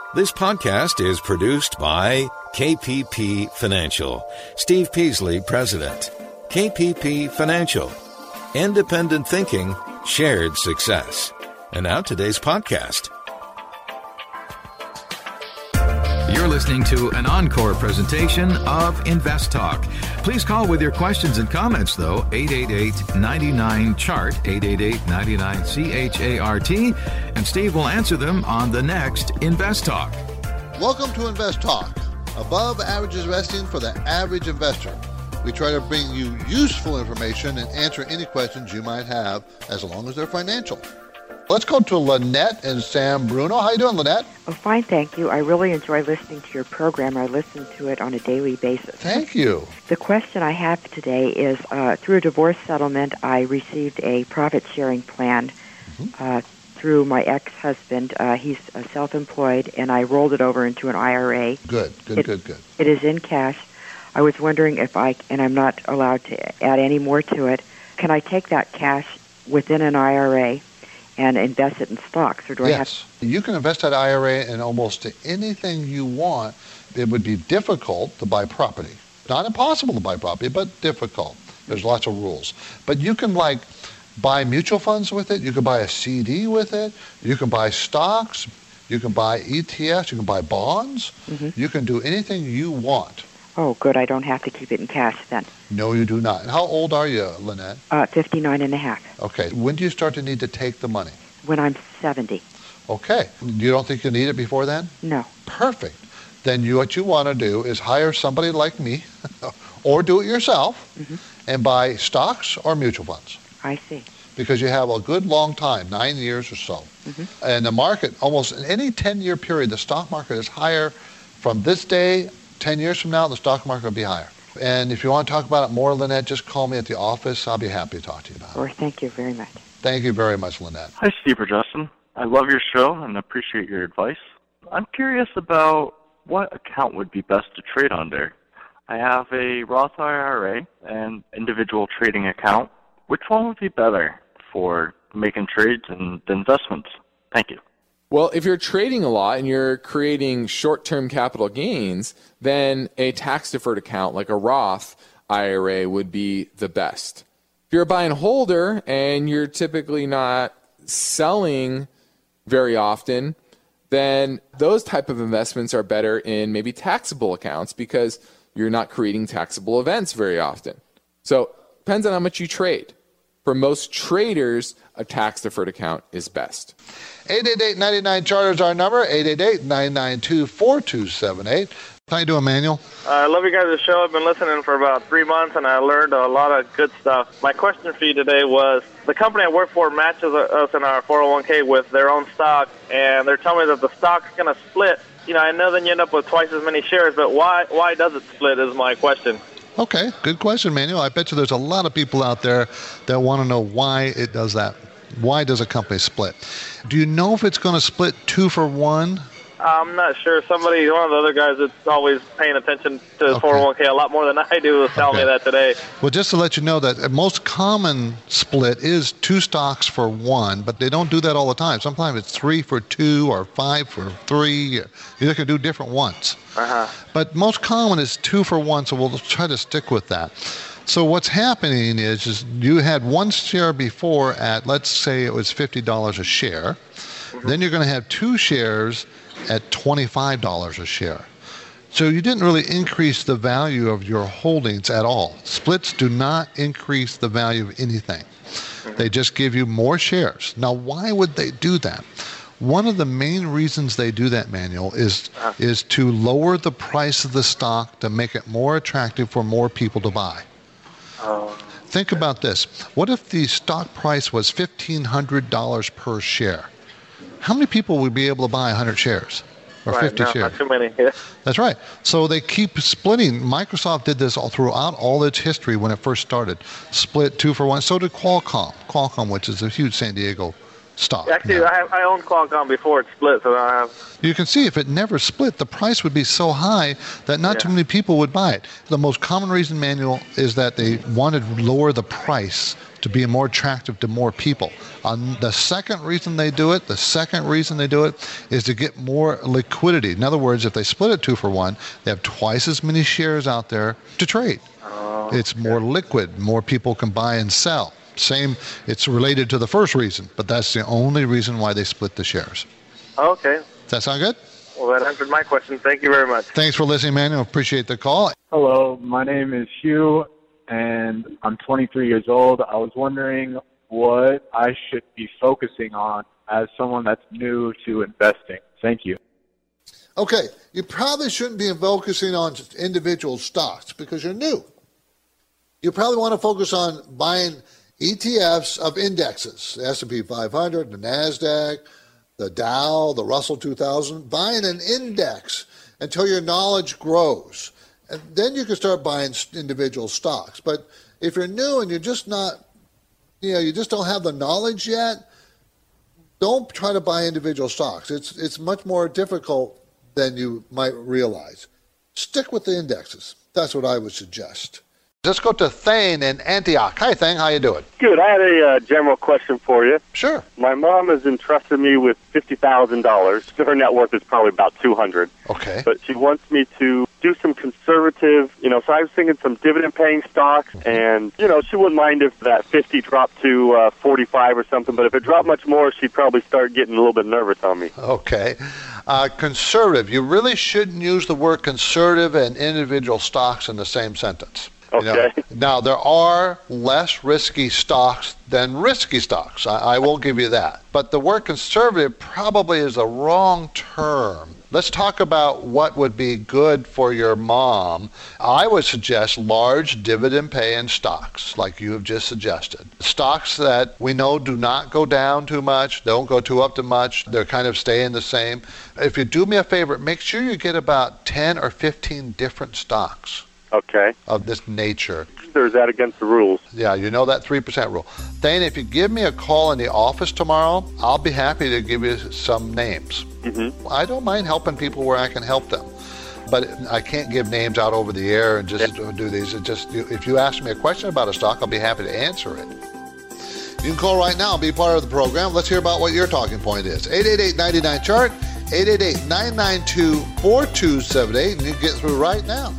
This podcast is produced by KPP Financial. Steve Peasley, President. KPP Financial. Independent thinking, shared success. And now today's podcast. You're listening to an encore presentation of Invest Talk. Please call with your questions and comments, though, 888-99-CHART, 888-99-CHART, and Steve will answer them on the next Invest Talk. Welcome to Invest Talk, above average investing for the average investor. We try to bring you useful information and answer any questions you might have, as long as they're financial. Let's go to Lynette in San Bruno. How you doing, Lynette? Oh, fine, thank you. I really enjoy listening to your program. I listen to it on a daily basis. Thank you. The question I have today is, through a divorce settlement, I received a profit-sharing plan through my ex-husband. He's self-employed, and I rolled it over into an IRA. Good. It is in cash. I was wondering if and I'm not allowed to add any more to it, can I take that cash within an IRA and invest it in stocks, or do I have? Yes, you can invest that IRA in almost anything you want. It would be difficult to buy property. Not impossible to buy property, but difficult. There's lots of rules. But you can buy mutual funds with it. You can buy a CD with it. You can buy stocks. You can buy ETFs. You can buy bonds. You can do anything you want. Oh, good. I don't have to keep it in cash then. No, you do not. And how old are you, Lynette? 59 and a half. Okay. When do you start to need to take the money? When I'm 70. Okay. You don't think you'll need it before then? No. Perfect. Then what you want to do is hire somebody like me or do it yourself and buy stocks or mutual funds. I see. Because you have a good long time, 9 years or so. And the market, almost in any 10-year period, the stock market is higher from this day. 10 years from now, the stock market will be higher. And if you want to talk about it more, Lynette, just call me at the office. I'll be happy to talk to you about it. Thank you very much. Thank you very much, Lynette. Hi, Steve or Justin. I love your show and appreciate your advice. I'm curious about what account would be best to trade under. I have a Roth IRA and individual trading account. Which one would be better for making trades and investments? Thank you. Well, if you're trading a lot and you're creating short-term capital gains, then a tax-deferred account like a Roth IRA would be the best. If you're a buy and holder and you're typically not selling very often, then those type of investments are better in maybe taxable accounts because you're not creating taxable events very often. So it depends on how much you trade. For most traders, a tax-deferred account is best. 888-99-CHART is our number, 888-992-4278. How you doing, Manuel? I love you guys' show. I've been listening for about 3 months, and I learned a lot of good stuff. My question for you today was, the company I work for matches us in our 401k with their own stock, and they're telling me that the stock's going to split. I know then you end up with twice as many shares, but why does it split is my question. Okay, good question, Manuel. I bet you there's a lot of people out there that want to know why it does that. Why does a company split? Do you know if it's going to split 2 for 1? I'm not sure. One of the other guys that's always paying attention to his 401k a lot more than I do was telling me that today. Well, just to let you know that the most common split is 2 stocks for 1, but they don't do that all the time. Sometimes it's 3 for 2 or 5 for 3. You can do different ones. But most common is 2 for 1, so we'll try to stick with that. So what's happening is you had 1 share before at, let's say it was $50 a share. Then you're going to have 2 shares at $25 a share. So you didn't really increase the value of your holdings at all. Splits do not increase the value of anything. They just give you more shares. Now, why would they do that? One of the main reasons they do that, Manuel, is to lower the price of the stock to make it more attractive for more people to buy. Think about this. What if the stock price was $1,500 per share? How many people would be able to buy 100 shares or 50 shares? Not too many. Yeah. That's right. So they keep splitting. Microsoft did this throughout all its history when it first started. Split 2 for 1. So did Qualcomm. Qualcomm, which is a huge San Diego stock. Actually, I owned Qualcomm before it split, so I have. You can see if it never split, the price would be so high that not too many people would buy it. The most common reason, Manuel, is that they wanted to lower the price to be more attractive to more people. The second reason they do it is to get more liquidity. In other words, if they split it 2-for-1, they have twice as many shares out there to trade. It's more liquid. More people can buy and sell. It's related to the first reason, but that's the only reason why they split the shares. Okay. Does that sound good? Well, that answered my question. Thank you very much. Thanks for listening, Manuel. Appreciate the call. Hello, my name is Hugh, and I'm 23 years old. I was wondering what I should be focusing on as someone that's new to investing. Thank you. Okay, you probably shouldn't be focusing on individual stocks because you're new. You probably want to focus on buying ETFs of indexes, the S&P 500, the NASDAQ, the Dow, the Russell 2000, buying an index until your knowledge grows. And then you can start buying individual stocks. But if you're new and you're just not, you just don't have the knowledge yet, don't try to buy individual stocks. It's much more difficult than you might realize. Stick with the indexes. That's what I would suggest. Let's go to Thane in Antioch. Hi, Thane. How you doing? Good. I had a general question for you. Sure. My mom has entrusted me with $50,000. Her net worth is probably about $200,000. Okay. But she wants me to do some conservative, so I was thinking some dividend-paying stocks, and, she wouldn't mind if that 50 dropped to 45 or something, but if it dropped much more, she'd probably start getting a little bit nervous on me. Okay. Conservative. You really shouldn't use the word conservative and individual stocks in the same sentence. Okay. Now, there are less risky stocks than risky stocks. I will give you that. But the word conservative probably is a wrong term. Let's talk about what would be good for your mom. I would suggest large dividend-paying stocks, like you have just suggested. Stocks that we know do not go down too much, don't go too up too much. They're kind of staying the same. If you do me a favor, make sure you get about 10 or 15 different stocks. Okay. Of this nature. Or is that against the rules? Yeah, you know that 3% rule. Thane, if you give me a call in the office tomorrow, I'll be happy to give you some names. Mm-hmm. I don't mind helping people where I can help them. But I can't give names out over the air and just do these. If you ask me a question about a stock, I'll be happy to answer it. You can call right now and be part of the program. Let's hear about what your talking point is. 888-99-CHART, 888-992-4278, and you can get through right now.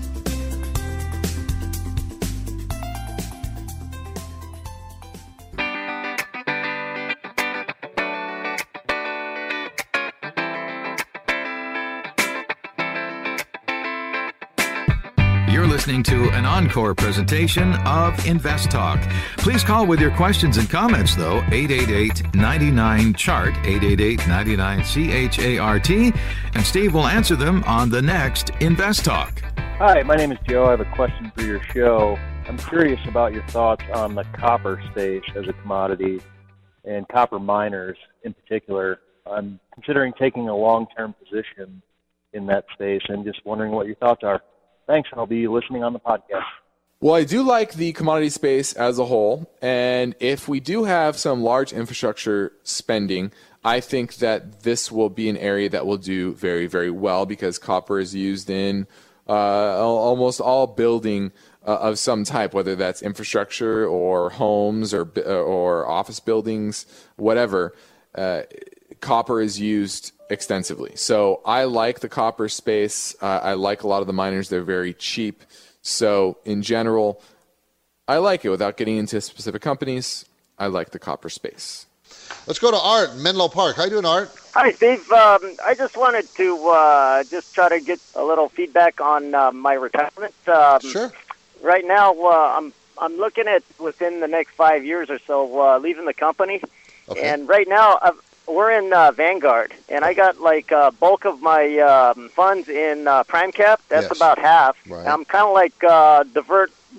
You're listening to an encore presentation of Invest Talk. Please call with your questions and comments, though, 888-99-CHART, 888-99-CHART, and Steve will answer them on the next Invest Talk. Hi, my name is Joe. I have a question for your show. I'm curious about your thoughts on the copper space as a commodity and copper miners in particular. I'm considering taking a long-term position in that space and just wondering what your thoughts are. Thanks, and I'll be listening on the podcast. Well, I do like the commodity space as a whole, and if we do have some large infrastructure spending, I think that this will be an area that will do very, very well because copper is used in almost all building of some type, whether that's infrastructure or homes or office buildings, whatever. Copper is used extensively. So I like the copper space. I like a lot of the miners. They're very cheap. So in general, I like it. Without getting into specific companies, I like the copper space. Let's go to Art in Menlo Park. How you doing, Art? Hi, Steve. I just wanted to just try to get a little feedback on my retirement. Sure. Right now, I'm looking at within the next 5 years or so leaving the company. Okay. And right now, we're in Vanguard, and I got like bulk of my funds in PrimeCap. That's Yes. about half. Right. I'm kind of like divert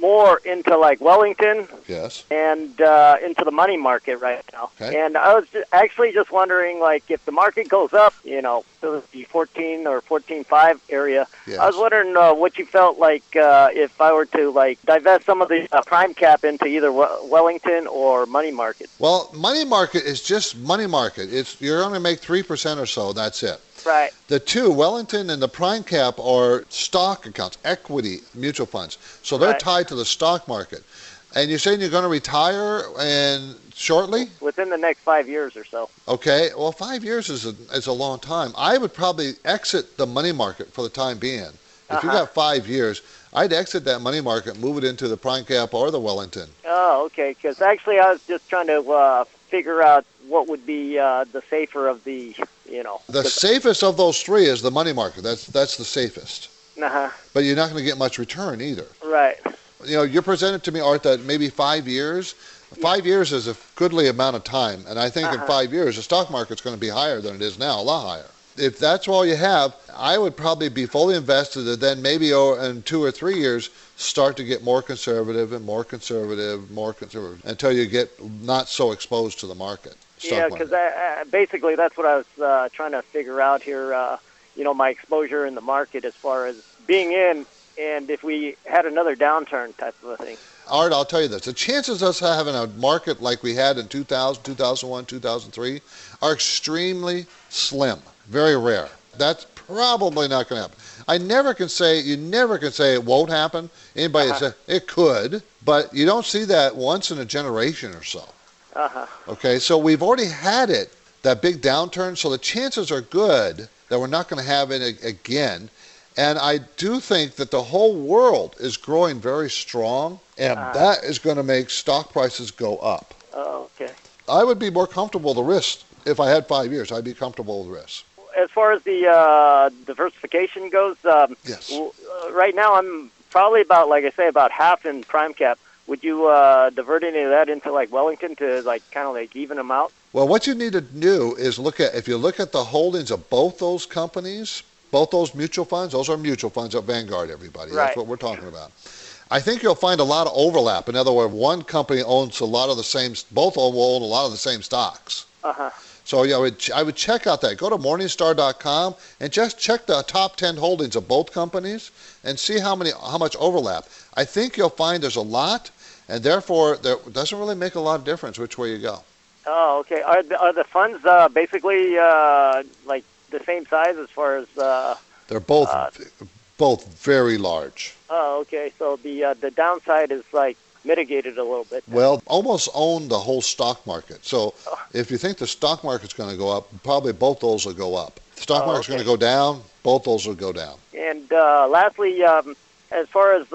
more into like Wellington. Yes. And into the money market right now. Okay. And I was actually just wondering, like, if the market goes up, to the 14 or 14.5 area, yes. I was wondering what you felt like if I were to, like, divest some of the prime cap into either Wellington or money market. Well, money market is just money market. You're going to make 3% or so. That's it. Right. The two, Wellington and the prime cap, are stock accounts, equity mutual funds. So they're tied to the stock market. And you're saying you're going to retire shortly? Within the next 5 years or so. Okay. Well, 5 years is a long time. I would probably exit the money market for the time being. If you got 5 years, I'd exit that money market, move it into the prime cap or the Wellington. Oh, okay. Because actually I was just trying to figure out what would be the safer of the, The safest of those three is the money market. That's the safest. But you're not going to get much return either. Right. You're presented to me, Art, that maybe 5 years. 5 years is a goodly amount of time. And I think in 5 years, the stock market's going to be higher than it is now, a lot higher. If that's all you have, I would probably be fully invested, and then maybe in 2 or 3 years, start to get more conservative and more conservative, until you get not so exposed to the market. Yeah, because basically that's what I was trying to figure out here, my exposure in the market as far as being in, and if we had another downturn type of a thing. Art, I'll tell you this. The chances of us having a market like we had in 2000, 2001, 2003 are extremely slim, very rare. That's probably not going to happen. You never can say it won't happen. Anybody say it could, but you don't see that once in a generation or so. Okay, so we've already had it, that big downturn, so the chances are good that we're not going to have it again. And I do think that the whole world is growing very strong, and that is going to make stock prices go up. Oh, okay. I would be more comfortable with the risk. If I had 5 years, I'd be comfortable with the risk. As far as the diversification goes, yes. Right now I'm probably about, like I say, about half in prime cap. Would you divert any of that into like Wellington to like kind of like even them out? Well, what you need to do is if you look at the holdings of both those companies, both those mutual funds, those are mutual funds at Vanguard, everybody. Right. That's what we're talking about. I think you'll find a lot of overlap. In other words, one company owns a lot of the same, both of them will own a lot of the same stocks. So yeah, I would check out that. Go to Morningstar.com and just check the top 10 holdings of both companies and see how much overlap. I think you'll find there's a lot, and therefore there doesn't really make a lot of difference which way you go. Oh, okay. Are the funds basically like the same size as far as? They're both very large. Oh, okay. So the downside is like mitigated a little bit. Well, almost own the whole stock market. So if you think the stock market's going to go up, probably both those will go up. If the stock market's going to go down, both those will go down. And lastly, as far as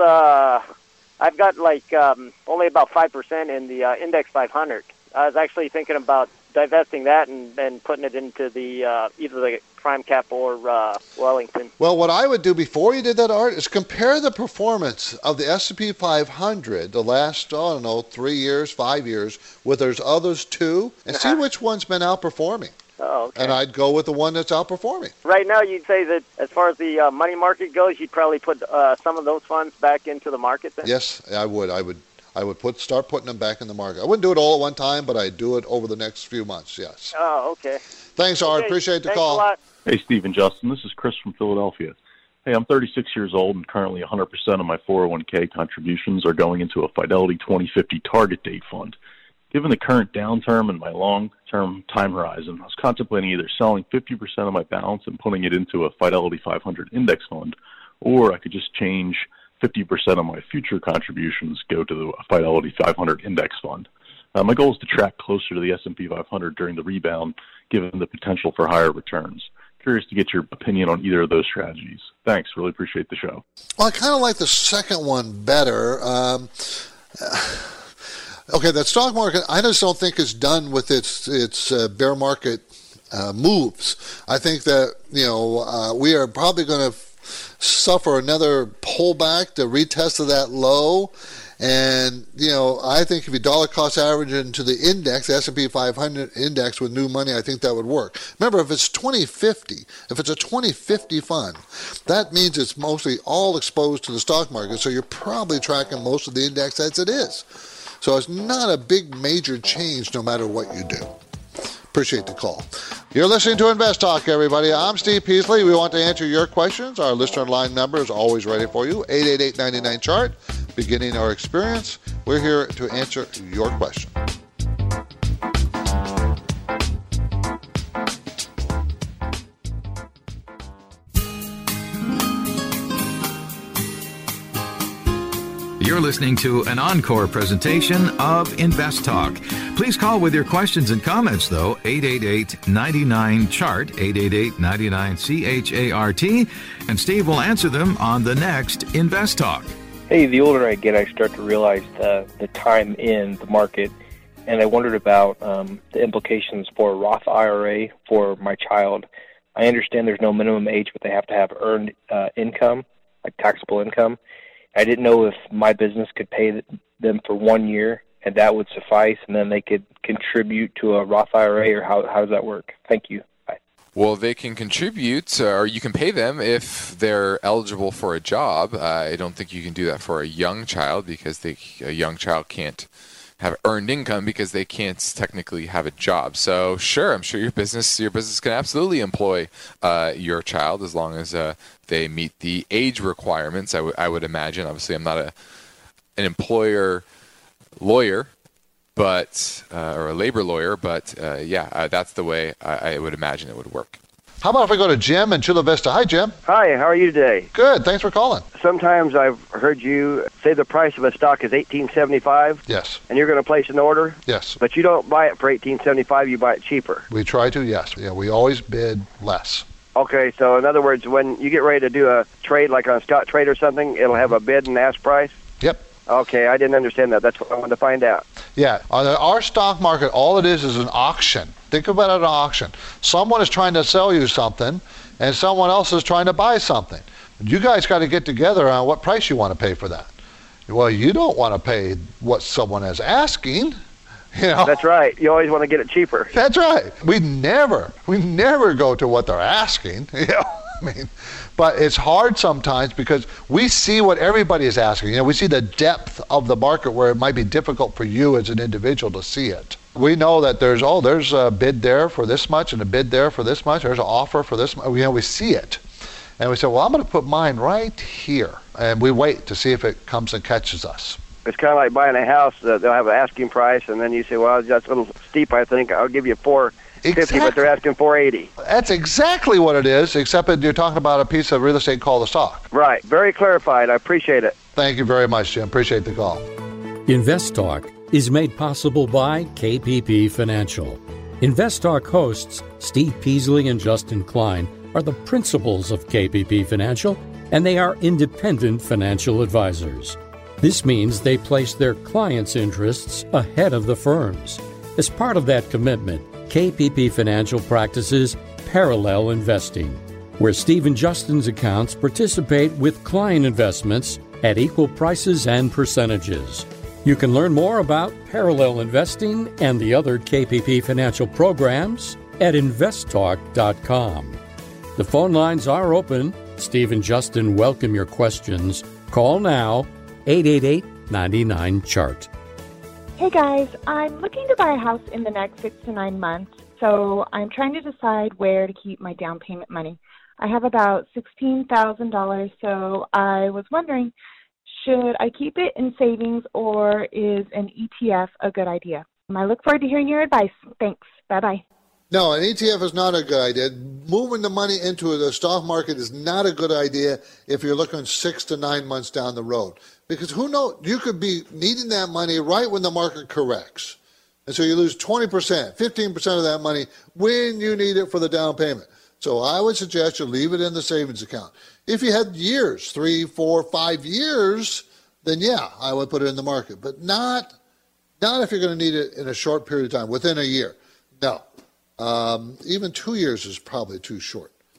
I've got like only about 5% in the Index 500. I was actually thinking about divesting that and putting it into the either the prime cap or Wellington. Well, what I would do before you did that, Art, is compare the performance of the S&P 500 the last, 3 years, 5 years, with those others too, and see which one's been outperforming. Oh, okay. And I'd go with the one that's outperforming. Right now, you'd say that as far as the money market goes, you'd probably put some of those funds back into the market then? Yes, I would. I would start putting them back in the market. I wouldn't do it all at one time, but I'd do it over the next few months, yes. Oh, okay. Thanks, Art. Appreciate the call. Thanks a lot. Hey, Steve and Justin. This is Chris from Philadelphia. Hey, I'm 36 years old, and currently 100% of my 401k contributions are going into a Fidelity 2050 target date fund. Given the current downturn and my long-term time horizon, I was contemplating either selling 50% of my balance and putting it into a Fidelity 500 index fund, or I could just change 50% of my future contributions go to the Fidelity 500 index fund. My goal is to track closer to the S&P 500 during the rebound, given the potential for higher returns. Curious to get your opinion on either of those strategies. Thanks. Really appreciate the show. Well, I kind of like the second one better. Okay, that stock market, I just don't think it's done with its bear market moves. I think that, we are probably going to suffer another pullback, the retest of that low, And, I think if you dollar cost average into the index, the S&P 500 index with new money, I think that would work. Remember, if it's 2050, if it's a 2050 fund, that means it's mostly all exposed to the stock market, so you're probably tracking most of the index as it is. So it's not a big major change no matter what you do. Appreciate the call. You're listening to Invest Talk, everybody. I'm Steve Peasley. We want to answer your questions. Our listener line number is always ready for you, 888-99-CHART. Beginning our experience, we're here to answer your question. You're listening to an encore presentation of Invest Talk. Please call with your questions and comments, though, 888-99-CHART, 888-99-CHART, and Steve will answer them on the next Invest Talk. Hey, the older I get, I start to realize the time in the market, and I wondered about the implications for a Roth IRA for my child. I understand there's no minimum age, but they have to have earned income, like taxable income. I didn't know if my business could pay them for 1 year, and that would suffice, and then they could contribute to a Roth IRA, or how does that work? Thank you. Bye. Well, they can contribute, or you can pay them if they're eligible for a job. I don't think you can do that for a young child, because a young child can't have earned income because they can't technically have a job. So sure, I'm sure your business can absolutely employ your child as long as they meet the age requirements. I would imagine. Obviously, I'm not an employer lawyer, but or a labor lawyer, but that's the way I would imagine it would work. How about if we go to Jim in Chula Vista? Hi, Jim. Hi, how are you today? Good, thanks for calling. Sometimes I've heard you say the price of a stock is $18.75. Yes. And you're going to place an order? Yes. But you don't buy it for $18.75, you buy it cheaper. We try to, yes. Yeah, we always bid less. Okay, so in other words, when you get ready to do a trade, like on a stock trade or something, it'll have a bid and ask price? Yep. Okay, I didn't understand that. That's what I wanted to find out. Yeah, our stock market, all it is an auction. Think about it as an auction. Someone is trying to sell you something, and someone else is trying to buy something. You guys got to get together on what price you want to pay for that. Well, you don't want to pay what someone is asking. That's right. You always want to get it cheaper. That's right. We never go to what they're asking. But it's hard sometimes because we see what everybody is asking. We see the depth of the market where it might be difficult for you as an individual to see it. We know that there's a bid there for this much and a bid there for this much. There's an offer for this much. We see it. And we say, well, I'm going to put mine right here. And we wait to see if it comes and catches us. It's kind of like buying a house. They'll have an asking price, and then you say, well, that's a little steep, I think. I'll give you $450, but they're asking $480. That's exactly what it is, except that you're talking about a piece of real estate called a stock. Right. Very clarified. I appreciate it. Thank you very much, Jim. Appreciate the call. Invest Talk is made possible by KPP Financial. Invest Talk hosts Steve Peasley and Justin Klein are the principals of KPP Financial, and they are independent financial advisors. This means they place their clients' interests ahead of the firm's. As part of that commitment, KPP Financial practices parallel investing, where Steve and Justin's accounts participate with client investments at equal prices and percentages. You can learn more about parallel investing and the other KPP Financial programs at investtalk.com. The phone lines are open. Steve and Justin welcome your questions. Call now, 888-99-CHART. Hey guys, I'm looking to buy a house in the next 6 to 9 months, so I'm trying to decide where to keep my down payment money. I have about $16,000, so I was wondering, should I keep it in savings or is an ETF a good idea? I look forward to hearing your advice. Thanks. Bye-bye. No, an ETF is not a good idea. Moving the money into the stock market is not a good idea if you're looking 6 to 9 months down the road. Because who knows, you could be needing that money right when the market corrects. And so you lose 20%, 15% of that money when you need it for the down payment. So I would suggest you leave it in the savings account. If you had years, 3, 4, 5 years, then yeah, I would put it in the market. But not if you're going to need it in a short period of time, within a year. No. Even 2 years is probably too short.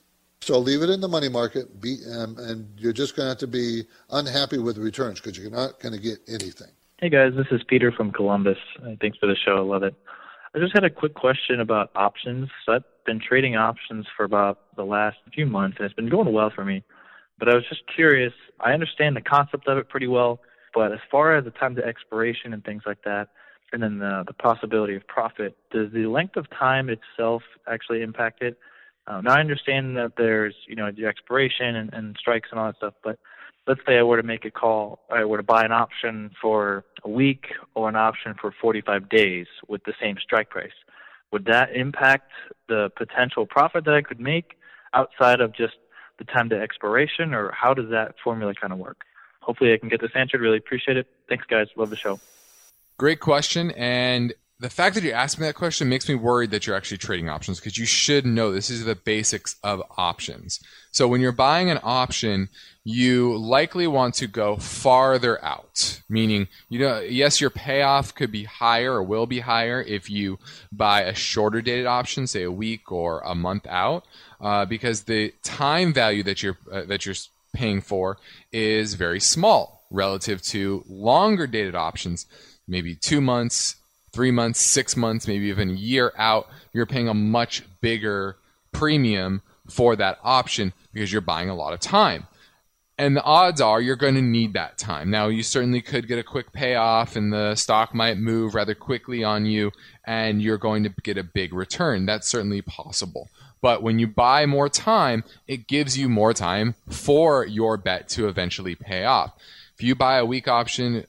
So leave it in the money market, and you're just going to have to be unhappy with the returns because you're not going to get anything. Hey guys, this is Peter from Columbus. Thanks for the show. I love it. I just had a quick question about options. So I've been trading options for about the last few months, and it's been going well for me. But I was just curious. I understand the concept of it pretty well, but as far as the time to expiration and things like that, and then the possibility of profit, does the length of time itself actually impact it? Now, I understand that there's, the expiration and strikes and all that stuff, but let's say I were to make a call, I were to buy an option for a week or an option for 45 days with the same strike price. Would that impact the potential profit that I could make outside of just the time to expiration, or how does that formula kind of work? Hopefully I can get this answered. Really appreciate it. Thanks, guys. Love the show. Great question. And the fact that you asked me that question makes me worried that you're actually trading options, because you should know this is the basics of options. So when you're buying an option, you likely want to go farther out, meaning, yes, your payoff could be higher or will be higher if you buy a shorter dated option, say a week or a month out, because the time value that you're paying for is very small relative to longer dated options, maybe 2 months, 3 months, 6 months, maybe even a year out. You're paying a much bigger premium for that option because you're buying a lot of time. And the odds are you're going to need that time. Now, you certainly could get a quick payoff and the stock might move rather quickly on you and you're going to get a big return. That's certainly possible. But when you buy more time, it gives you more time for your bet to eventually pay off. If you buy a week option,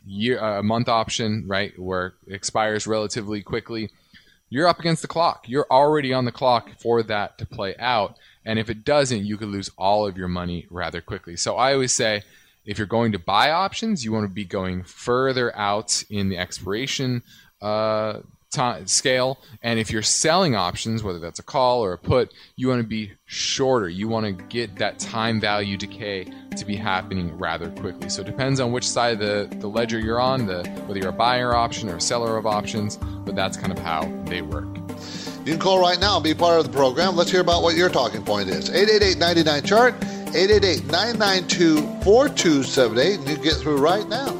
a month option, right, where it expires relatively quickly, you're up against the clock. You're already on the clock for that to play out. And if it doesn't, you could lose all of your money rather quickly. So I always say, if you're going to buy options, you want to be going further out in the expiration scale. And if you're selling options, whether that's a call or a put, you want to be shorter. You want to get that time value decay to be happening rather quickly. So it depends on which side of the ledger you're on, whether you're a buyer option or a seller of options, but that's kind of how they work. You can call right now and be part of the program. Let's hear about what your talking point is. 888-99-CHART, 888-992-4278, and you can get through right now.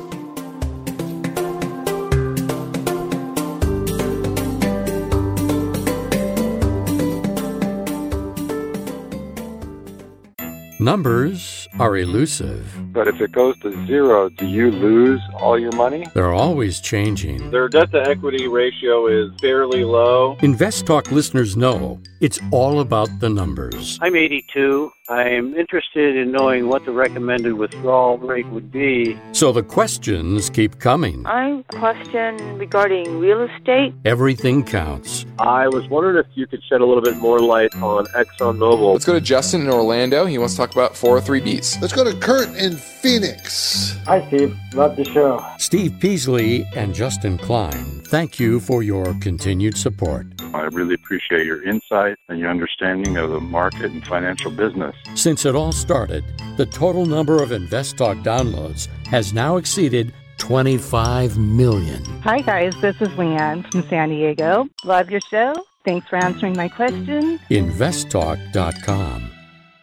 Numbers are elusive. But if it goes to zero, do you lose all your money? They're always changing. Their debt-to-equity ratio is fairly low. InvestTalk listeners know it's all about the numbers. I'm 82. I'm interested in knowing what the recommended withdrawal rate would be. So the questions keep coming. I question regarding real estate. Everything counts. I was wondering if you could shed a little bit more light on ExxonMobil. Let's go to Justin in Orlando. He wants to talk about 403Bs. Let's go to Kurt in Phoenix. Hi, Steve. Love the show. Steve Peasley and Justin Klein, thank you for your continued support. I really appreciate your insight and your understanding of the market and financial business. Since it all started, the total number of InvestTalk downloads has now exceeded 25 million. Hi, guys. This is Leanne from San Diego. Love your show. Thanks for answering my question. InvestTalk.com.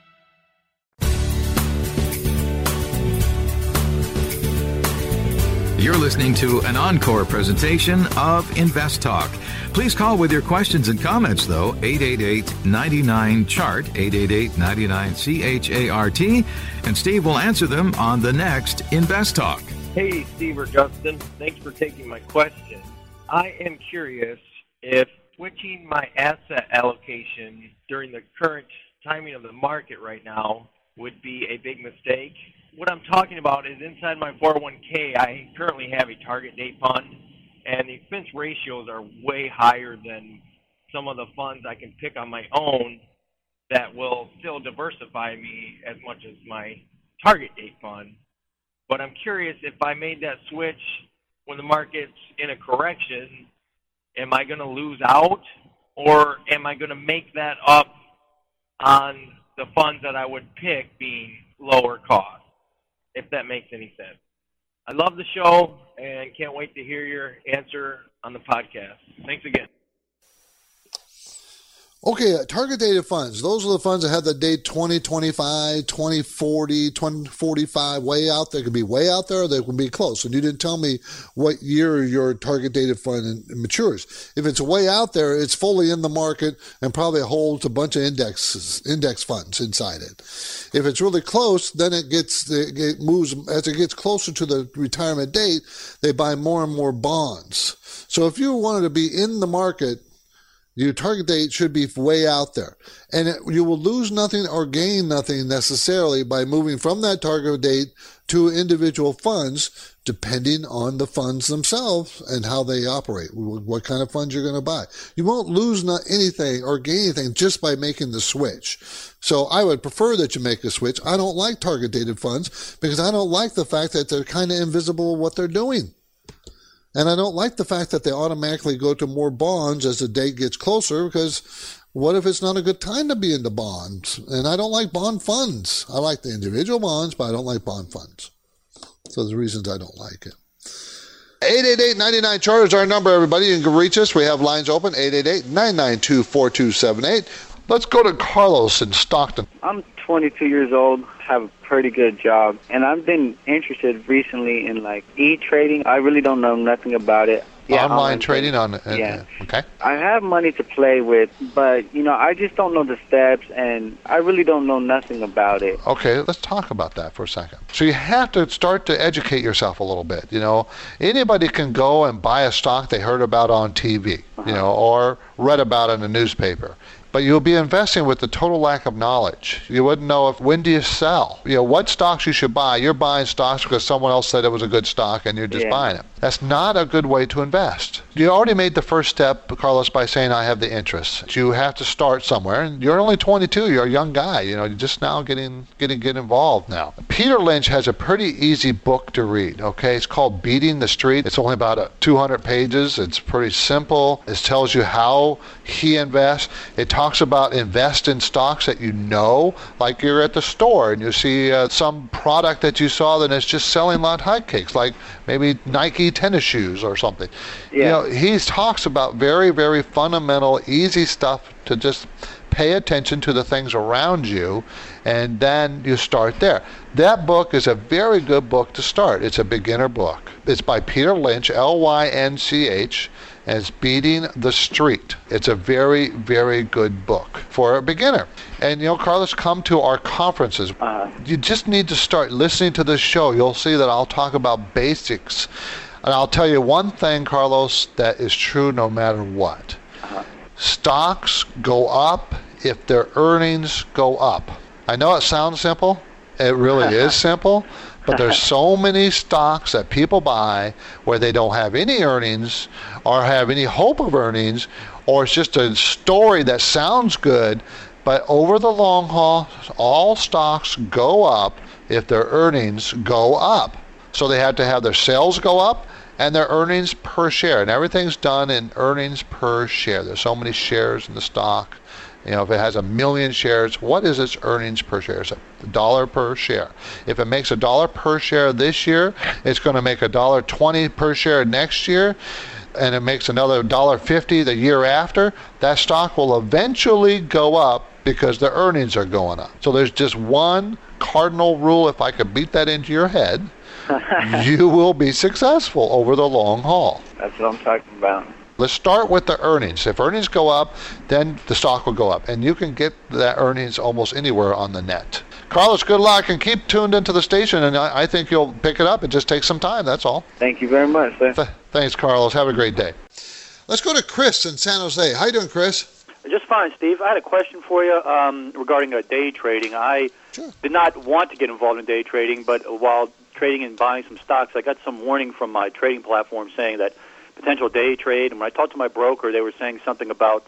You're listening to an encore presentation of Invest Talk. Please call with your questions and comments, though, 888-99-CHART, 888-99-CHART, and Steve will answer them on the next Invest Talk. Hey, Steve or Justin. Thanks for taking my question. I am curious if switching my asset allocation during the current timing of the market right now would be a big mistake. What I'm talking about is inside my 401k, I currently have a target date fund, and the expense ratios are way higher than some of the funds I can pick on my own that will still diversify me as much as my target date fund. But I'm curious, if I made that switch when the market's in a correction, am I going to lose out, or am I going to make that up on the funds that I would pick being lower cost, if that makes any sense? I love the show and can't wait to hear your answer on the podcast. Thanks again. Okay, target dated funds. Those are the funds that have the date 2025, 2040, 2045 way out there. It could be way out there or they could be close. And you didn't tell me what year your target dated fund matures. If it's way out there, it's fully in the market and probably holds a bunch of index funds inside it. If it's really close, then it moves as it gets closer to the retirement date, they buy more and more bonds. So if you wanted to be in the market, your target date should be way out there. And you will lose nothing or gain nothing necessarily by moving from that target date to individual funds, depending on the funds themselves and how they operate, what kind of funds you're going to buy. You won't lose anything or gain anything just by making the switch. So I would prefer that you make a switch. I don't like target dated funds because I don't like the fact that they're kind of invisible of what they're doing. And I don't like the fact that they automatically go to more bonds as the date gets closer, because what if it's not a good time to be into bonds? And I don't like bond funds. I like the individual bonds, but I don't like bond funds. So there's reasons I don't like it. 888-99-CHART is our number, everybody. You can reach us. We have lines open, 888-992-4278. Let's go to Carlos in Stockton. I'm 22 years old, have a pretty good job, and I've been interested recently in like e-trading. I really don't know nothing about it. Online trading yeah. Okay. I have money to play with, but I just don't know the steps, and I really don't know nothing about it. Okay, let's talk about that for a second. So you have to start to educate yourself a little bit. Anybody can go and buy a stock they heard about on TV, or read about in a newspaper. But you'll be investing with the total lack of knowledge. You wouldn't know when do you sell. What stocks you should buy. You're buying stocks because someone else said it was a good stock and you're just buying it. That's not a good way to invest. You already made the first step, Carlos, by saying I have the interest. You have to start somewhere, and you're only 22. You're a young guy. You're just now getting involved now. Peter Lynch has a pretty easy book to read. Okay, it's called Beating the Street. It's only about 200 pages. It's pretty simple. It tells you how he invests. It talks about invest in stocks that like you're at the store and you see some product that you saw that is just selling like hotcakes, like maybe Nike tennis shoes or something. He talks about very, very fundamental, easy stuff to just pay attention to the things around you, and then you start there. That book is a very good book to start. It's a beginner book. It's by Peter Lynch, Lynch, and it's Beating the Street. It's a very, very good book for a beginner. And, Carlos, come to our conferences. You just need to start listening to this show. You'll see that I'll talk about basics. And I'll tell you one thing, Carlos, that is true no matter what. Stocks go up if their earnings go up. I know it sounds simple. It really is simple. But there's so many stocks that people buy where they don't have any earnings or have any hope of earnings, or it's just a story that sounds good, but over the long haul, all stocks go up if their earnings go up. So they have to have their sales go up and their earnings per share, and everything's done in earnings per share. There's so many shares in the stock. If it has 1 million shares, what is its earnings per share? It's $1 per share. If it makes $1 per share this year, it's going to make $1.20 per share next year, and it makes another $1.50 the year after. That stock will eventually go up because the earnings are going up. So there's just one cardinal rule. If I could beat that into your head, you will be successful over the long haul. That's what I'm talking about. Let's start with the earnings. If earnings go up, then the stock will go up. And you can get that earnings almost anywhere on the net. Carlos, good luck, and keep tuned into the station, and I think you'll pick it up. It just takes some time, that's all. Thank you very much, sir. Thanks, Carlos. Have a great day. Let's go to Chris in San Jose. How you doing, Chris? Just fine, Steve. I had a question for you regarding day trading. I did not want to get involved in day trading, but while trading and buying some stocks, I got some warning from my trading platform saying that potential day trade. And when I talked to my broker, they were saying something about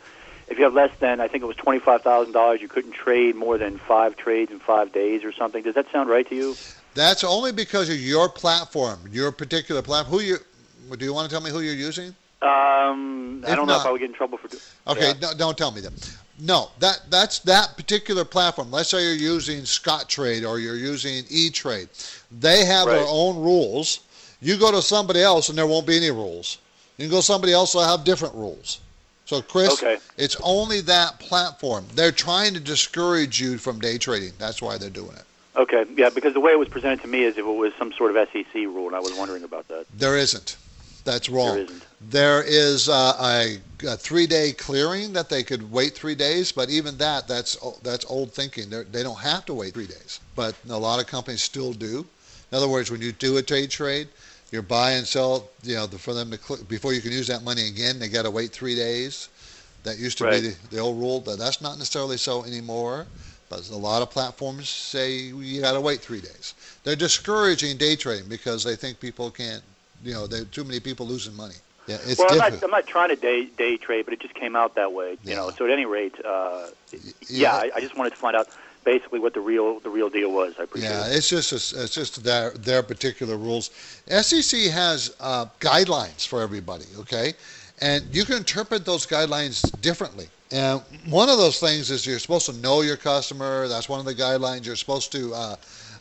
if you have less than, I think it was $25,000, you couldn't trade more than 5 trades in 5 days or something. Does that sound right to you? That's only because of your platform, your particular platform. Do you want to tell me who you're using? I don't know if I would get in trouble for doing. Okay, no, don't tell me that. No, that's that particular platform. Let's say you're using Scottrade or you're using E-Trade. They have their own rules. You go to somebody else and there won't be any rules. You can go to somebody else, they'll have different rules. So, Chris, Okay. it's only that platform. They're trying to discourage you from day trading. That's why they're doing it. Okay, yeah, because the way it was presented to me is if it was some sort of SEC rule, and I was wondering about that. There isn't. That's wrong. There isn't. There is a 3-day clearing that they could wait 3 days, but even that's old thinking. They don't have to wait 3 days, but a lot of companies still do. In other words, when you do a day trade, you buy and sell, for them to before you can use that money again, they got to wait 3 days. That used to be the old rule. That's not necessarily so anymore, but a lot of platforms say you got to wait 3 days. They're discouraging day trading because they think people can't, there are too many people losing money. Yeah, it's difficult. I'm not trying to day trade, but it just came out that way. So at any rate, I just wanted to find out basically what the real deal was. I appreciate it. Yeah, it's just their particular rules. SEC has guidelines for everybody, okay? And you can interpret those guidelines differently. And one of those things is you're supposed to know your customer. That's one of the guidelines. You're supposed to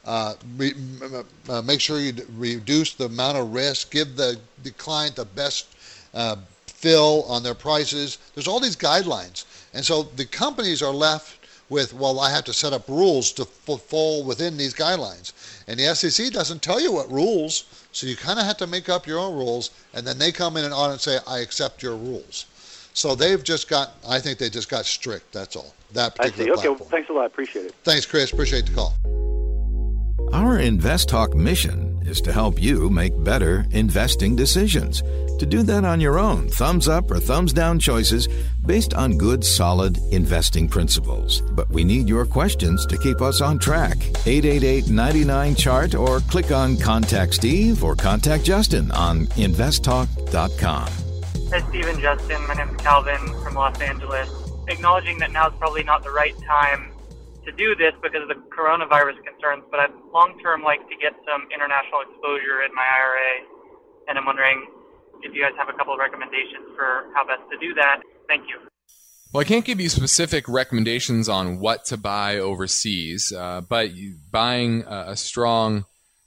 make sure you reduce the amount of risk, give the client the best fill on their prices. There's all these guidelines. And so the companies are left with, well, I have to set up rules to fall within these guidelines. And the SEC doesn't tell you what rules, so you kind of have to make up your own rules, and then they come in and audit and say, I accept your rules. So I think they just got strict, that's all. That particular platform. Okay, well, thanks a lot. I appreciate it. Thanks, Chris. Appreciate the call. Our Invest Talk mission is to help you make better investing decisions. To do that on your own, thumbs up or thumbs down choices based on good, solid investing principles. But we need your questions to keep us on track. 888-99-CHART or click on Contact Steve or Contact Justin on investtalk.com. Hi, Steve and Justin. My name is Calvin from Los Angeles. Acknowledging that now is probably not the right time to do this because of the coronavirus concerns, but I'd long-term like to get some international exposure in my IRA, and I'm wondering if you guys have a couple of recommendations for how best to do that. Thank you. Well, I can't give you specific recommendations on what to buy overseas, but buying a strong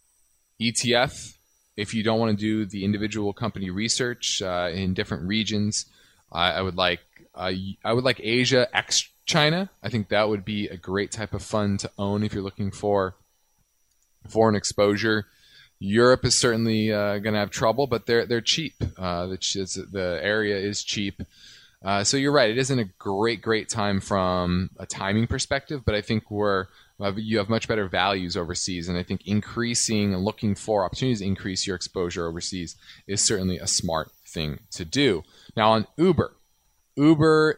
ETF, if you don't want to do the individual company research in different regions, I would like Asia ex-China. I think that would be a great type of fund to own if you're looking for foreign exposure. Europe is certainly going to have trouble, but they're cheap. The area is cheap. So you're right. It isn't a great time from a timing perspective, but I think you have much better values overseas, and I think increasing and looking for opportunities to increase your exposure overseas is certainly a smart thing to do. Now on Uber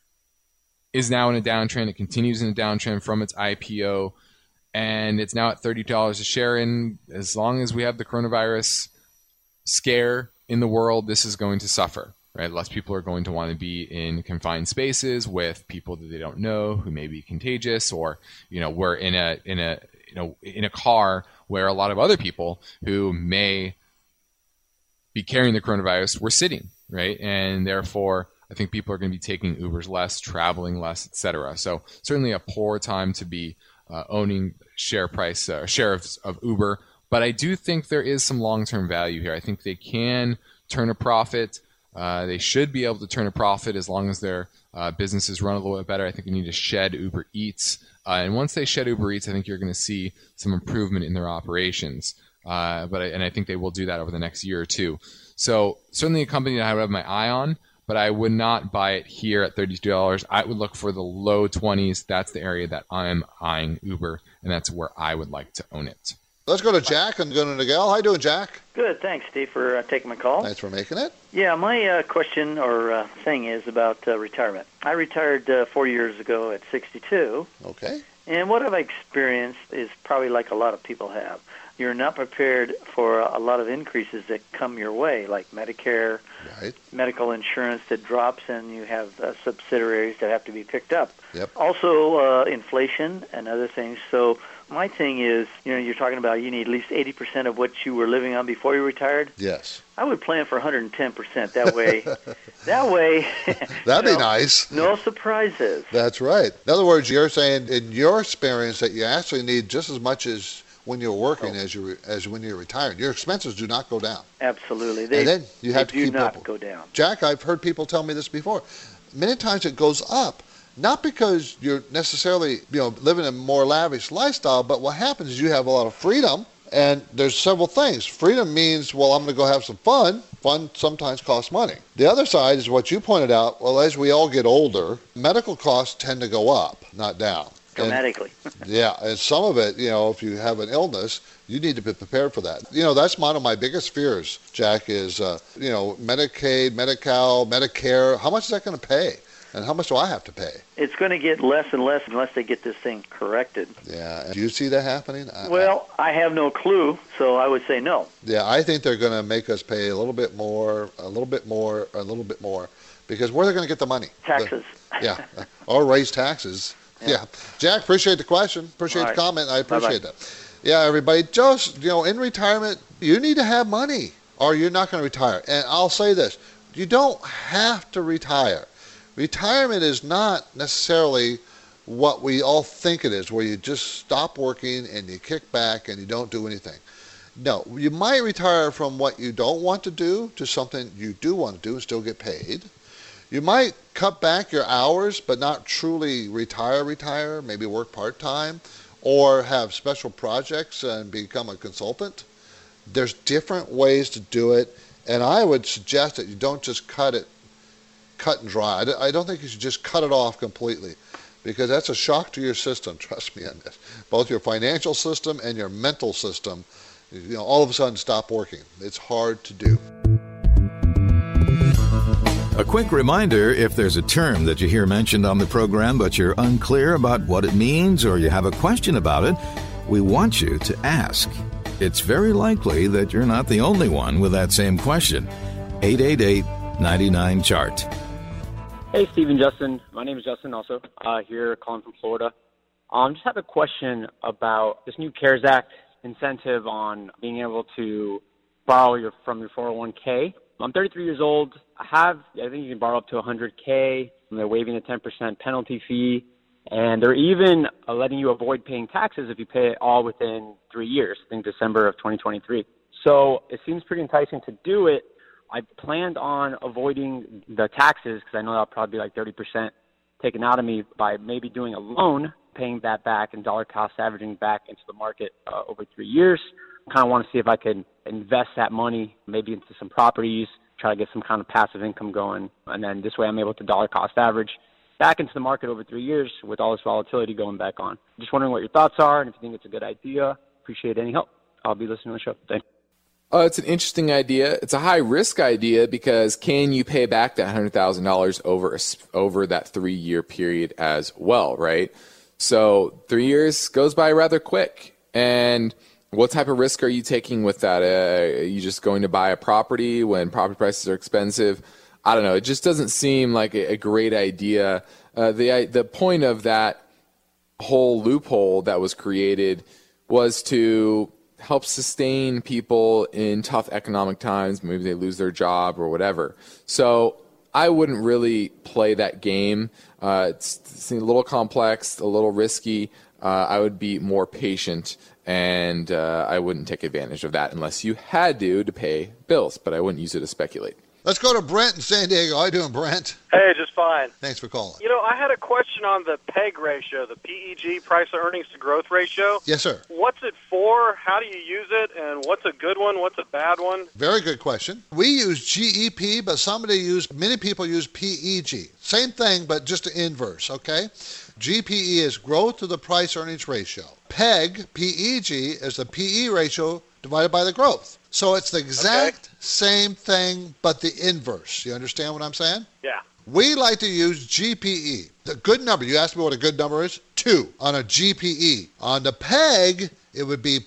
is now in a downtrend. It continues in a downtrend from its IPO, and it's now at $30 a share. And as long as we have the coronavirus scare in the world, this is going to suffer. Right? Less people are going to want to be in confined spaces with people that they don't know who may be contagious, or we're in a car where a lot of other people who may be carrying the coronavirus were sitting, right? And therefore, I think people are going to be taking Ubers less, traveling less, etc. So certainly a poor time to be owning share of Uber. But I do think there is some long-term value here. I think they can turn a profit. They should be able to turn a profit as long as their businesses run a little bit better. I think they need to shed Uber Eats. And once they shed Uber Eats, I think you're going to see some improvement in their operations. And I think they will do that over the next year or two. So certainly a company that I would have my eye on, but I would not buy it here at $32. I would look for the low 20s. That's the area that I'm eyeing Uber, and that's where I would like to own it. Let's go to Jack and go to Nigel. How you doing, Jack? Good. Thanks, Steve, for taking my call. Thanks for making it. Yeah, my question or thing is about retirement. I retired 4 years ago at 62. Okay. And what I've experienced is probably like a lot of people have. You're not prepared for a lot of increases that come your way, like Medicare, right, medical insurance that drops, and you have subsidiaries that have to be picked up. Yep. Also, inflation and other things. So my thing is, you're talking about you need at least 80% of what you were living on before you retired. Yes. I would plan for 110%. That way. That'd be nice. No surprises. That's right. In other words, you're saying in your experience that you actually need just as much as when you're working as when you're retired. Your expenses do not go down. Absolutely. And then you have to keep do not up. go down. Jack, I've heard people tell me this before. many times it goes up. Not because you're necessarily, living a more lavish lifestyle, but what happens is you have a lot of freedom, and there's several things. Freedom means, well, I'm going to go have some fun. Fun sometimes costs money. The other side is what you pointed out. Well, as we all get older, medical costs tend to go up, not down. Dramatically. And some of it, if you have an illness, you need to be prepared for that. That's one of my biggest fears, Jack, is, Medicaid, Medi-Cal, Medicare. How much is that going to pay? And how much do I have to pay? It's going to get less and less unless they get this thing corrected. Yeah. Do you see that happening? I have no clue, so I would say no. Yeah, I think they're going to make us pay a little bit more, because where are they going to get the money? Taxes. Or raise taxes. Yeah. Jack, appreciate the question. Appreciate the comment. I appreciate that. Yeah, everybody, just, in retirement, you need to have money or you're not going to retire. And I'll say this, you don't have to retire. Retirement is not necessarily what we all think it is, where you just stop working and you kick back and you don't do anything. No, you might retire from what you don't want to do to something you do want to do and still get paid. You might cut back your hours, but not truly retire, maybe work part-time, or have special projects and become a consultant. There's different ways to do it, and I would suggest that you don't just cut and dry. I don't think you should just cut it off completely, because that's a shock to your system, trust me on this. Both your financial system and your mental system, all of a sudden stop working. It's hard to do. A quick reminder, if there's a term that you hear mentioned on the program but you're unclear about what it means or you have a question about it, we want you to ask. It's very likely that you're not the only one with that same question. 888-99-CHART. Hey, Steve and Justin. My name is Justin, also here calling from Florida. Just have a question about this new CARES Act incentive on being able to borrow from your 401k. I'm 33 years old. I think you can borrow up to $100K. They're waiving a 10% penalty fee, and they're even letting you avoid paying taxes if you pay it all within 3 years, I think December of 2023. So it seems pretty enticing to do it. I planned on avoiding the taxes because I know that'll probably be like 30% taken out of me by maybe doing a loan, paying that back and dollar cost averaging back into the market over 3 years. I kind of want to see if I could invest that money maybe into some properties, try to get some kind of passive income going, and then this way I'm able to dollar cost average back into the market over 3 years with all this volatility going back on. Just wondering what your thoughts are and if you think it's a good idea. Appreciate any help. I'll be listening to the show. Thanks. It's an interesting idea. It's a high-risk idea because can you pay back that $100,000 over that 3-year period as well, right? So 3 years goes by rather quick. And what type of risk are you taking with that? Are you just going to buy a property when property prices are expensive? I don't know. It just doesn't seem like a great idea. The point of that whole loophole that was created was to help sustain people in tough economic times. Maybe they lose their job or whatever. So I wouldn't really play that game. It's a little complex, a little risky. I would be more patient, and I wouldn't take advantage of that unless you had to pay bills, but I wouldn't use it to speculate. Let's go to Brent in San Diego. How you doing, Brent? Hey, just fine. Thanks for calling. I had a question on the PEG ratio, the PEG, price of earnings to growth ratio. Yes, sir. What's it for? How do you use it? And what's a good one? What's a bad one? Very good question. We use GEP, but many people use PEG. Same thing, but just the inverse, okay? GPE is growth to the price earnings ratio. PEG, PEG, is the PE ratio divided by the growth. So it's the exact same thing, but the inverse. You understand what I'm saying? Yeah. We like to use GPE. The good number, you asked me what a good number is? 2 on a GPE. On the PEG, it would be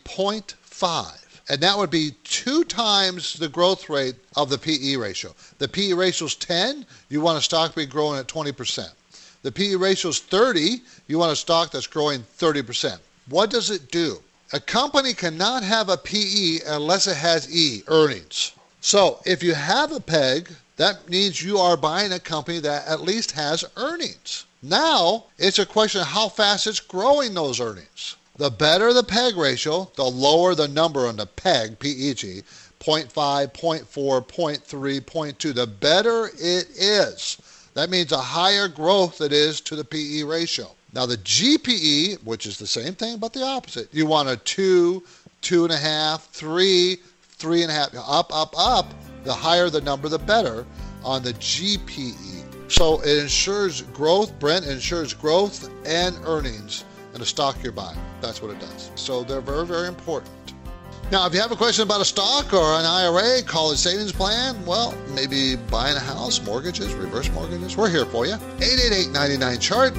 0.5. And that would be 2 times the growth rate of the PE ratio. The PE ratio is 10, you want a stock to be growing at 20%. The PE ratio is 30, you want a stock that's growing 30%. What does it do? A company cannot have a PE unless it has E, earnings. So if you have a PEG, that means you are buying a company that at least has earnings. Now, it's a question of how fast it's growing those earnings. The better the PEG ratio, the lower the number on the PEG, PEG, 0.5, 0.4, 0.3, 0.2. The better it is, That means a higher growth it is to the PE ratio. Now the GPE, which is the same thing but the opposite, you want a 2, 2.5, 3, 3.5, up. The higher the number, the better on the GPE. So it ensures growth, Brent, ensures growth and earnings in the stock you're buying. That's what it does. So they're very, very important. Now, if you have a question about a stock or an IRA, college savings plan, well, maybe buying a house, mortgages, reverse mortgages, we're here for you. 888-99-CHART,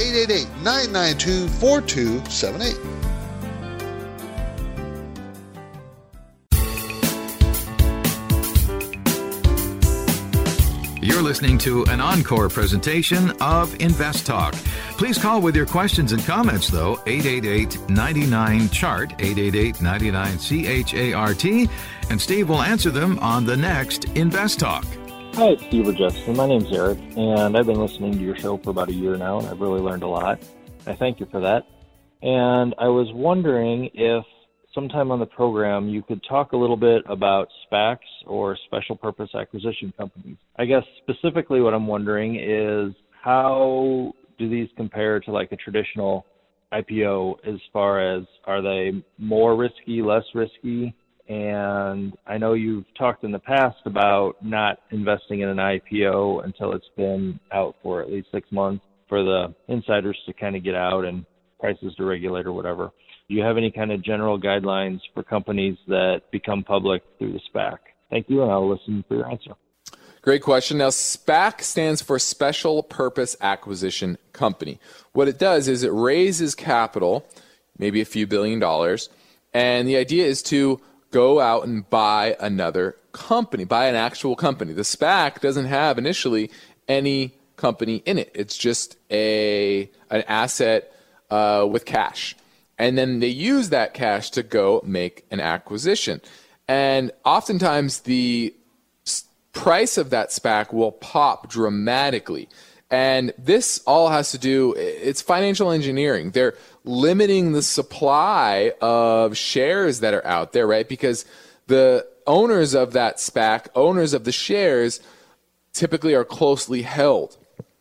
888-992-4278. You're listening to an encore presentation of Invest Talk. Please call with your questions and comments, though, 888-99-CHART, 888-99-CHART, and Steve will answer them on the next Invest Talk. Hi, it's Steve or Justin. My name's Eric, and I've been listening to your show for about a year now, and I've really learned a lot. I thank you for that. And I was wondering if sometime on the program you could talk a little bit about SPACs or special purpose acquisition companies. I guess specifically what I'm wondering is how do these compare to like a traditional IPO as far as are they more risky, less risky? And I know you've talked in the past about not investing in an IPO until it's been out for at least 6 months for the insiders to kind of get out and prices to regulate or whatever. Do you have any kind of general guidelines for companies that become public through the SPAC? Thank you, and I'll listen for your answer. Great question. Now, SPAC stands for Special Purpose Acquisition Company. What it does is it raises capital, maybe a few $1 billion, and the idea is to go out and buy another company, buy an actual company. The SPAC doesn't have initially any company in it. It's just an asset with cash. And then they use that cash to go make an acquisition. And oftentimes the price of that SPAC will pop dramatically. And this all has to do, it's financial engineering. They're limiting the supply of shares that are out there, right? Because the owners of that SPAC, owners of the shares, typically are closely held.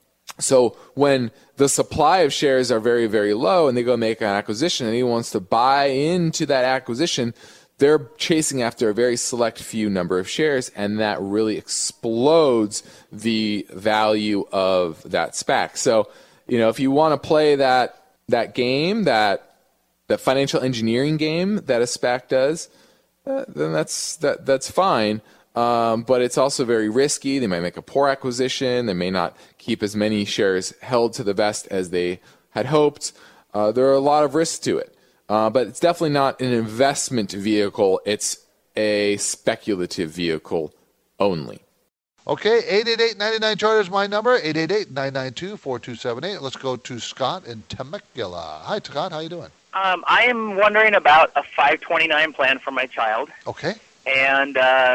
So when the supply of shares are very, very low and they go make an acquisition and anyone wants to buy into that acquisition, they're chasing after a very select few number of shares, and that really explodes the value of that SPAC. So, if you want to play that game, that financial engineering game that a SPAC does, then that's fine. But it's also very risky. They might make a poor acquisition. They may not keep as many shares held to the vest as they had hoped. There are a lot of risks to it. But it's definitely not an investment vehicle. It's a speculative vehicle only. Okay, 888-99-CHART is my number, 888-992-4278. Let's go to Scott in Temecula. Hi, Scott. How you doing? I am wondering about a 529 plan for my child. Okay. And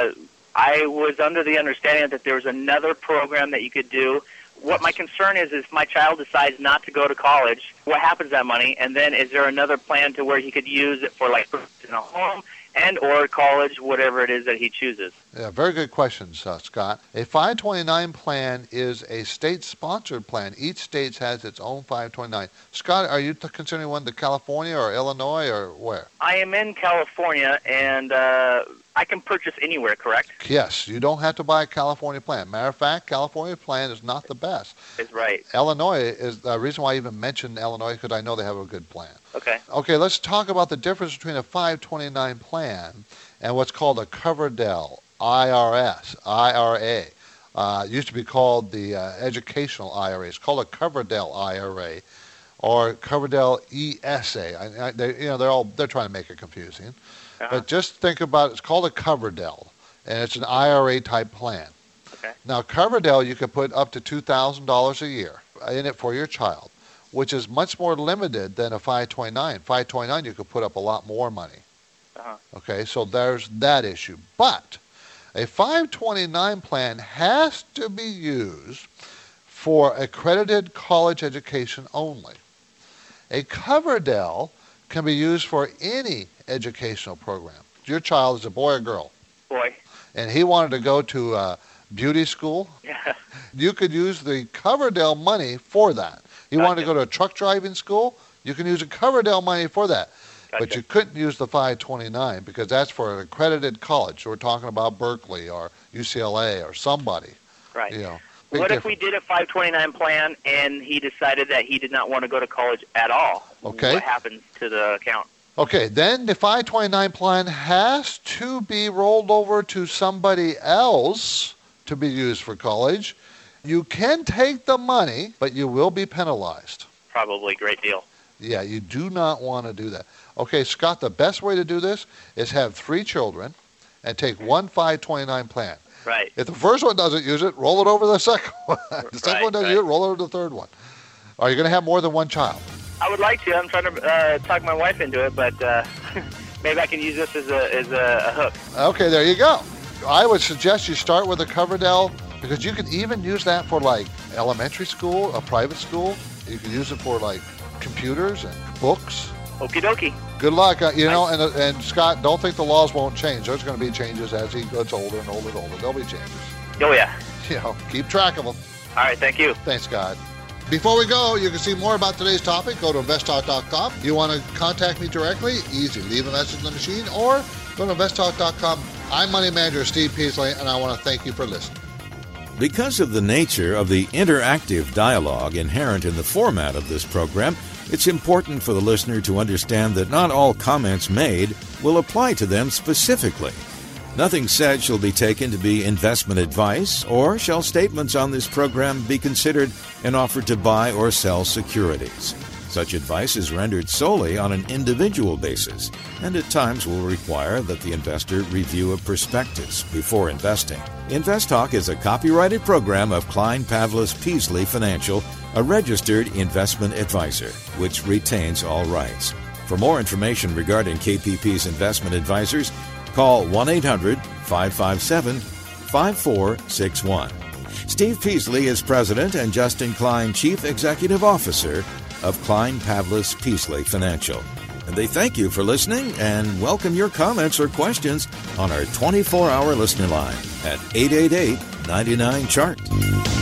I was under the understanding that there was another program that you could do. What my concern is if my child decides not to go to college, what happens to that money? And then is there another plan to where he could use it for like in a home and or college, whatever it is that he chooses? Yeah, very good questions, Scott. A 529 plan is a state-sponsored plan. Each state has its own 529. Scott, are you considering one to California or Illinois or where? I am in California, and I can purchase anywhere, correct? Yes, you don't have to buy a California plan. Matter of fact, California plan is not the best. That's right. Illinois is the reason why I even mentioned Illinois, because I know they have a good plan. Okay. Okay, let's talk about the difference between a 529 plan and what's called a Coverdell IRA. Used to be called the educational IRA. It's called a Coverdell IRA or Coverdell ESA. They're trying to make it confusing. But just think about it's called a Coverdell, and it's an IRA type plan. Okay. Now, Coverdell, you can put up to $2,000 a year in it for your child, which is much more limited than a 529. 529, you could put up a lot more money. Uh-huh. Okay, so there's that issue. But a 529 plan has to be used for accredited college education only. A Coverdell can be used for any educational program. Your child is a boy or girl? Boy. And he wanted to go to beauty school. Yeah. You could use the Coverdell money for that. You want to go to a truck driving school, you can use the Coverdell money for that. But you couldn't use the 529 because that's for an accredited college. So we're talking about Berkeley or UCLA or somebody. Right. You know, what if we did a 529 plan and he decided that he did not want to go to college at all? Okay. What happens to the account? Okay, then the 529 plan has to be rolled over to somebody else to be used for college. You can take the money, but you will be penalized. Probably. Great deal. Yeah, you do not want to do that. Okay, Scott, the best way to do this is have 3 children and take one 529 plan. Right. If the first one doesn't use it, roll it over to the second one. The second one doesn't use it, roll it over to the third one. Are you going to have more than one child? I would like to. I'm trying to talk my wife into it, but maybe I can use this as a hook. Okay, there you go. I would suggest you start with a Coverdell because you can even use that for like elementary school, a private school. You can use it for like computers and books. Okie dokie. Good luck. And Scott, don't think the laws won't change. There's going to be changes as he gets older and older and older. There'll be changes. Oh, yeah. Keep track of them. All right, thank you. Thanks, Scott. Before we go, you can see more about today's topic. Go to investtalk.com. You want to contact me directly? Easy. Leave a message in the machine or go to investtalk.com. I'm Money Manager Steve Peasley, and I want to thank you for listening. Because of the nature of the interactive dialogue inherent in the format of this program, it's important for the listener to understand that not all comments made will apply to them specifically. Nothing said shall be taken to be investment advice, or shall statements on this program be considered an offer to buy or sell securities. Such advice is rendered solely on an individual basis, and at times will require that the investor review a prospectus before investing. InvestTalk is a copyrighted program of Klein Pavlis Peasley Financial, a registered investment advisor, which retains all rights. For more information regarding KPP's investment advisors, call 1-800-557-5461. Steve Peasley is President and Justin Klein Chief Executive Officer of Klein Pavlis Peasley Financial. And they thank you for listening and welcome your comments or questions on our 24-hour listener line at 888-99-CHART.